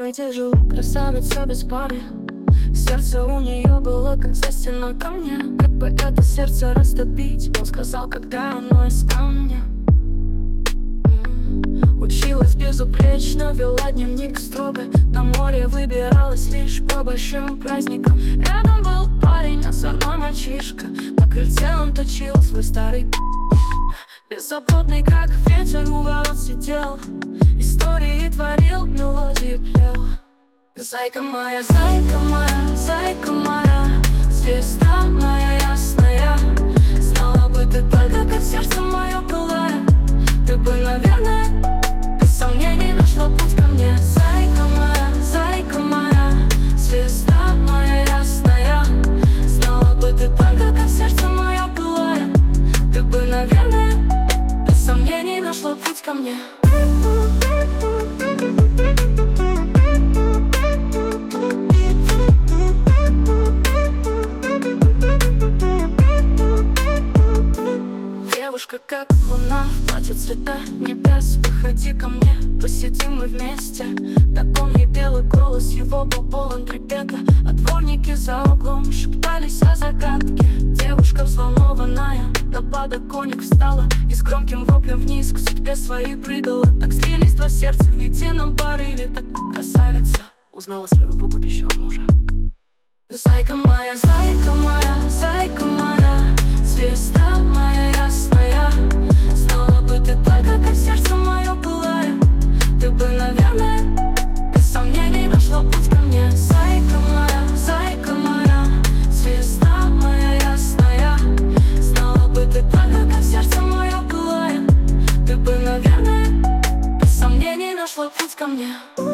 комнате жила красавица без пары. Сердце у нее было как застено ко мне. Как бы это сердце растопить, он сказал, когда оно из камня. Училась безупречно, вела дневник строго. На море выбиралась лишь по большим праздникам. Рядом был парень, озорной мальчишка. На крыльце он точил свой старый беззаботный, как ветер, у ворот сидел. Истории творил, мелодии пел. Зайка моя, зайка моя, звезда моя ясная. Знала бы ты только, как сердце мое пылает. Ты бы, наверное, без сомнений нашла путь ко мне. Зайка моя, звезда моя ясная. Знала бы ты только, как сердце мое пылает. Ты бы, наверное, без сомнений нашла путь ко мне. Девушка как луна, платье цвета небес. Выходи ко мне, посидим мы вместе. Такой белый голос его был полон трепета. А дворники за углом шептались о загадке. Девушка взволнованная на подоконник встала и с громким воплем вниз к судьбе своей прыгала. Так слились два сердца в едином порыве. Так красавица узнала своего будущего мужа. Зайка моя, зайка моя, зайка моя, звезда моя ясная. Знала бы ты только, как сердце мое пылает. Ты бы, наверное, без сомнений нашла путь ко мне. Зайка моя, звезда моя ясная. Знала бы ты только, как сердце мое пылает. Ты бы, наверное, без сомнений нашла путь ко мне.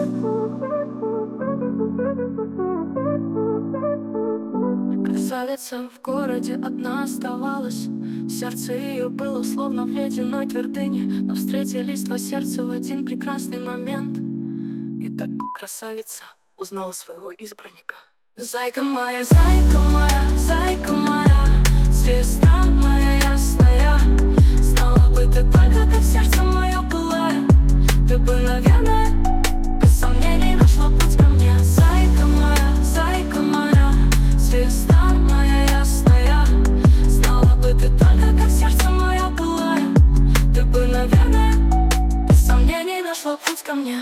Красавица в городе одна оставалась. Сердце ее было словно в ледяной твердыне. Но встретились два сердца в один прекрасный момент. И так красавица узнала своего избранника. Зайка моя, зайка моя, зайка моя, звезда моя ясная. Знала бы ты только, как сердце мое пылает. Ты бы, наверное, без сомнений нашла путь ко мне. Зайка моя, звезда моя ясная. Знала бы ты только, как сердце мое пылает. Ты бы, наверное, без сомнений нашла путь ко мне.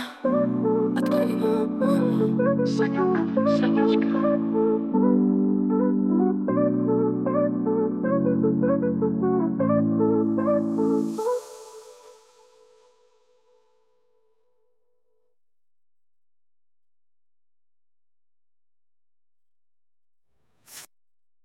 Санечка.